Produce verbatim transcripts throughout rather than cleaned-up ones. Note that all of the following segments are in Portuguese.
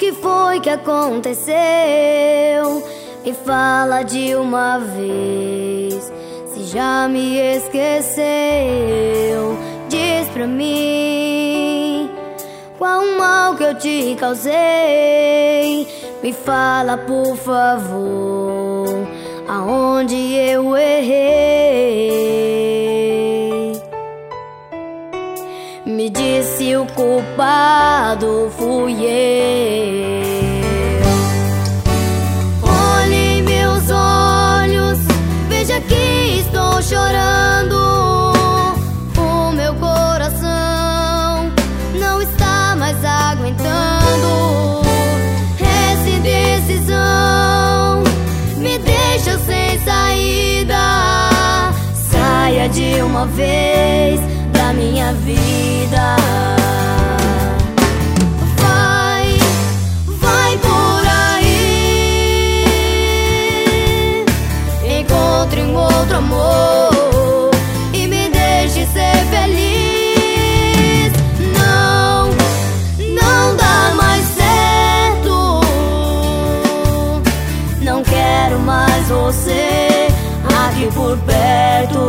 que foi que aconteceu? Me fala de uma vez, se já me esqueceu. Diz pra mim, qual o mal que eu te causei? Me fala, por favor, aonde eu errei. Me disse o culpado fui eu. Olhe meus olhos, veja que estou chorando. O meu coração não está mais aguentando. Essa indecisão me deixa sem saída. Saia de uma vez da minha vida. Vai, vai por aí, encontre um outro amor e me deixe ser feliz. Não, não dá mais certo. Não quero mais você aqui por perto.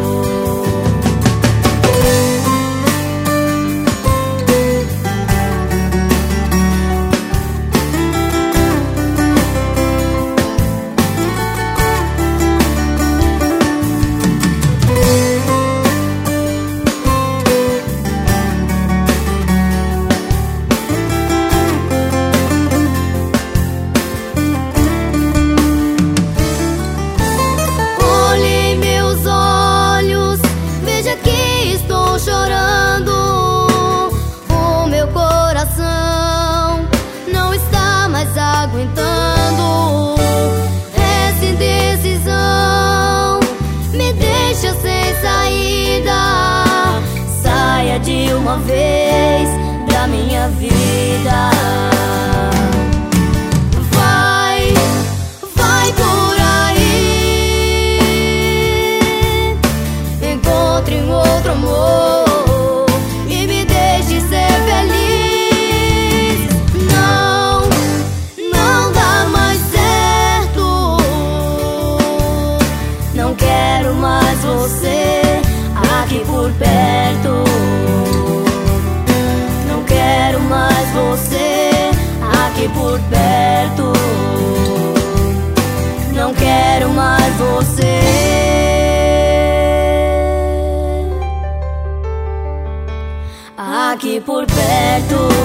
Aguentando essa indecisão me deixa sem saída. Saia de uma vez da minha vida. Vai, vai por aí, encontre um outro amor e me deixe ser feliz. Não quero mais você aqui por perto. Não quero mais você aqui por perto. Não quero mais você aqui por perto.